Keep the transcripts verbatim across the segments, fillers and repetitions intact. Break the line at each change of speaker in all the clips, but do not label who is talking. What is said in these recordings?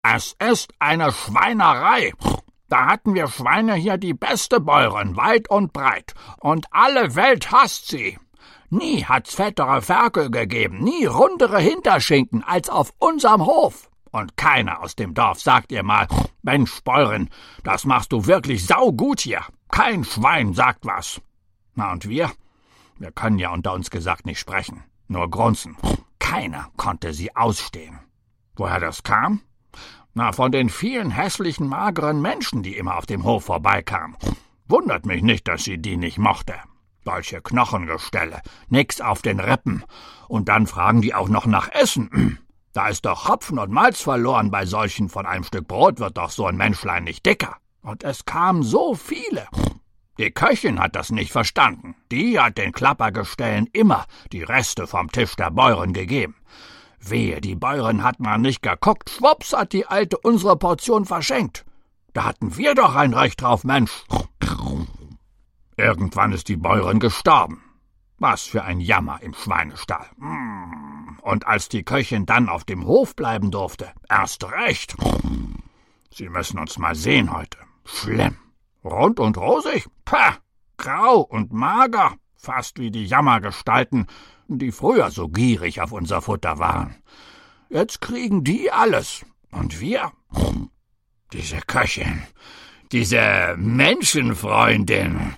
Es ist eine Schweinerei. Da hatten wir Schweine hier die beste Bäuerin, weit und breit, und alle Welt hasst sie. Nie hat's fettere Ferkel gegeben, nie rundere Hinterschinken als auf unserem Hof. Und keiner aus dem Dorf sagt ihr mal, Mensch, Bäuerin, das machst du wirklich saugut hier. Kein Schwein sagt was. Na und wir? Wir können ja unter uns gesagt nicht sprechen, nur grunzen. Keiner konnte sie ausstehen. Woher das kam? Na, von den vielen hässlichen, mageren Menschen, die immer auf dem Hof vorbeikamen. Wundert mich nicht, dass sie die nicht mochte. Solche Knochengestelle, nix auf den Rippen. Und dann fragen die auch noch nach Essen. Da ist doch Hopfen und Malz verloren bei solchen. Von einem Stück Brot wird doch so ein Menschlein nicht dicker. Und es kamen so viele. Die Köchin hat das nicht verstanden. Die hat den Klappergestellen immer die Reste vom Tisch der Bäuerin gegeben. Wehe, die Bäuerin hat mal nicht geguckt. Schwupps hat die Alte unsere Portion verschenkt. Da hatten wir doch ein Recht drauf, Mensch. Irgendwann ist die Bäuerin gestorben. Was für ein Jammer im Schweinestall. Und als die Köchin dann auf dem Hof bleiben durfte, erst recht. Sie müssen uns mal sehen heute. Schlimm. Rund und rosig? Pah! Grau und mager. Fast wie die Jammergestalten, die früher so gierig auf unser Futter waren. Jetzt kriegen die alles. Und wir? Diese Köchin, diese Menschenfreundin.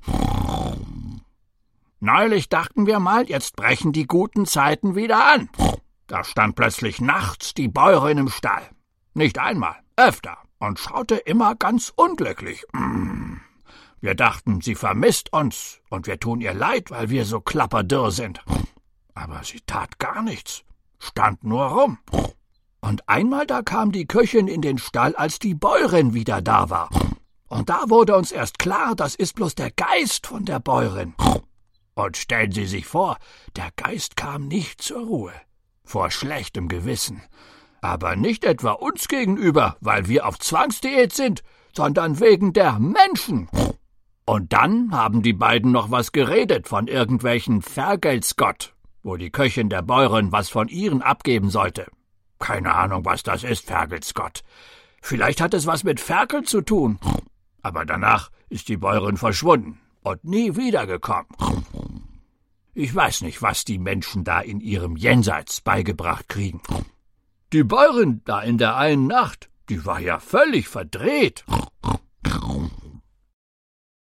Neulich dachten wir mal, jetzt brechen die guten Zeiten wieder an. Da stand plötzlich nachts die Bäuerin im Stall. Nicht einmal, öfter. Und schaute immer ganz unglücklich. Wir dachten, sie vermisst uns und wir tun ihr leid, weil wir so klapperdürr sind. Aber sie tat gar nichts, stand nur rum. Und einmal da kam die Köchin in den Stall, als die Bäuerin wieder da war. Und da wurde uns erst klar, das ist bloß der Geist von der Bäuerin. Und stellen Sie sich vor, der Geist kam nicht zur Ruhe, vor schlechtem Gewissen. Aber nicht etwa uns gegenüber, weil wir auf Zwangsdiät sind, sondern wegen der Menschen. Und dann haben die beiden noch was geredet von irgendwelchen Ferkelskott, wo die Köchin der Bäuerin was von ihren abgeben sollte. Keine Ahnung, was das ist, Ferkelskott. Vielleicht hat es was mit Ferkel zu tun. Aber danach ist die Bäuerin verschwunden und nie wiedergekommen. Ich weiß nicht, was die Menschen da in ihrem Jenseits beigebracht kriegen. Die Bäuerin da in der einen Nacht, die war ja völlig verdreht.